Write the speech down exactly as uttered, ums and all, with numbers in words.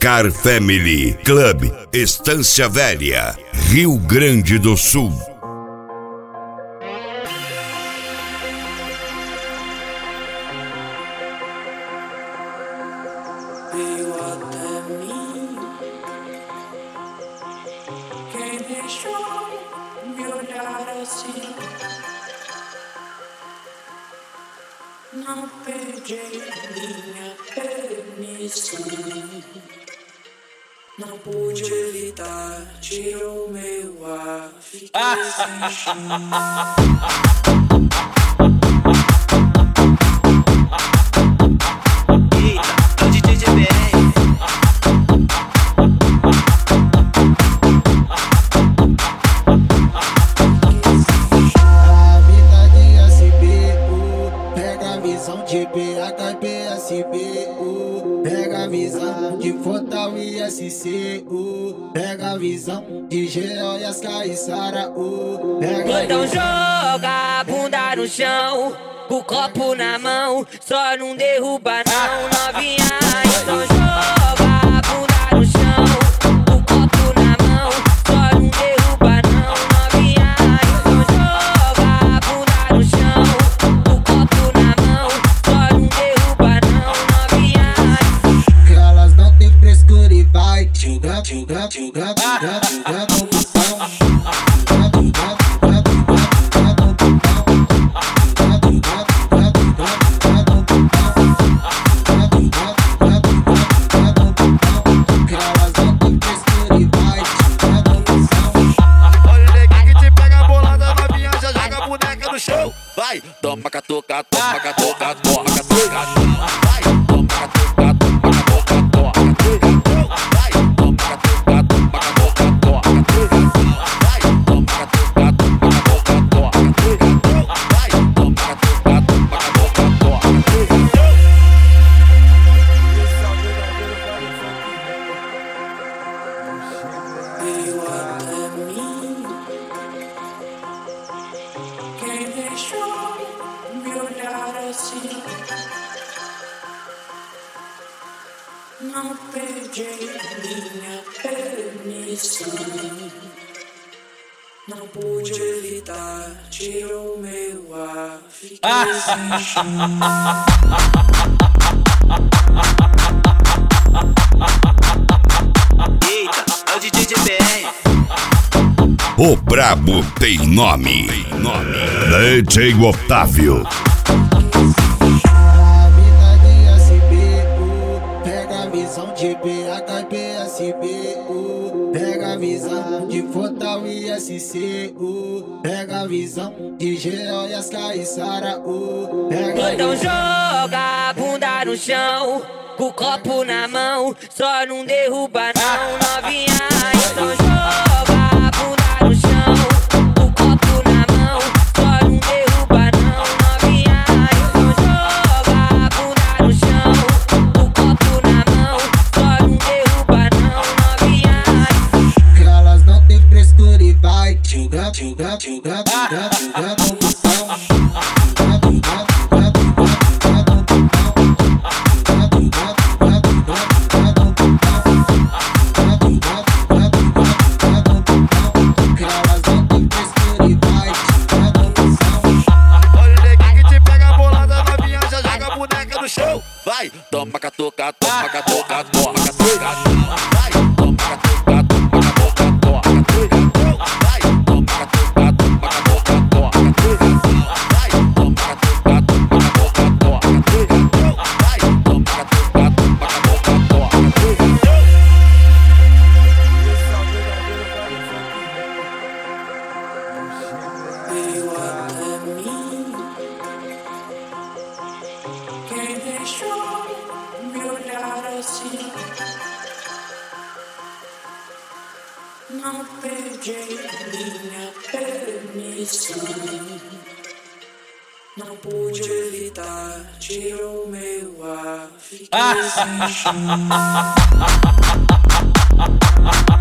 Car Family Club, Estância Velha, Rio Grande do Sul. Veio até mim, quem deixou me olhar assim? Não pedi minha permissão, não pude evitar, tirou meu ar, fiquei sem chão. De B H B S B U, pega a visão de Fortal e S C U, pega a visão de G O e as Caissara U. Então joga a bunda no chão, o copo na mão, só não derruba não, novinha. Então joga a bunda no chão, o copo na mão, só não derruba não, novinha. Então joga a bunda no chão, o copo na mão, só não derruba não, novinha. Que elas não tem frescura e vai tchuga, tchuga, tchuga, tchuga, tchuga no botão. Vai, toma catuca, toma catuca, toma catuca. Vai, toma catuca, toma catuca, toma catuca. Vai, toma catuca, toma catuca, toma catuca. Vai, toma catuca, toma catuca, toma catuca. Vai, toma catuca, toma catuca, toma catuca. Veio até mim, quem deixou me olhar assim? Não pedi minha permissão, não pude evitar, tirou meu ar, fiquei sem chão. Eita, é o D J G B R. O brabo tem nome. D J Otávio. Pega a visão de B H B S B U, pega a visão de Fortal e S C U, pega a visão de G O e as Caissara U. Então joga a bunda no chão, com o copo na mão, só não derruba não, novinha. Então joga a bunda no chão, o copo na mão, só não derruba não, novinha. Então joga a bunda no chão, o copo na mão, só não derruba não, novinha. Que elas não tem frescura e vai tchuga, tchuga, tchuga, tchuga, tchuga no botão. Vai, toma catuca, toma catuca, toma catuca. Vai, toma catuca, toma catuca, toma catuca. Vai, toma catuca, toma catuca, toma catuca. Vai, toma catuca, toma catuca, toma catuca. Vai, toma catuca, toma catuca, toma catuca. Veio até mim, quem deixou me olhar assim? Não pedi minha permissão, não pude evitar, tirou meu ar, fiquei sem chão.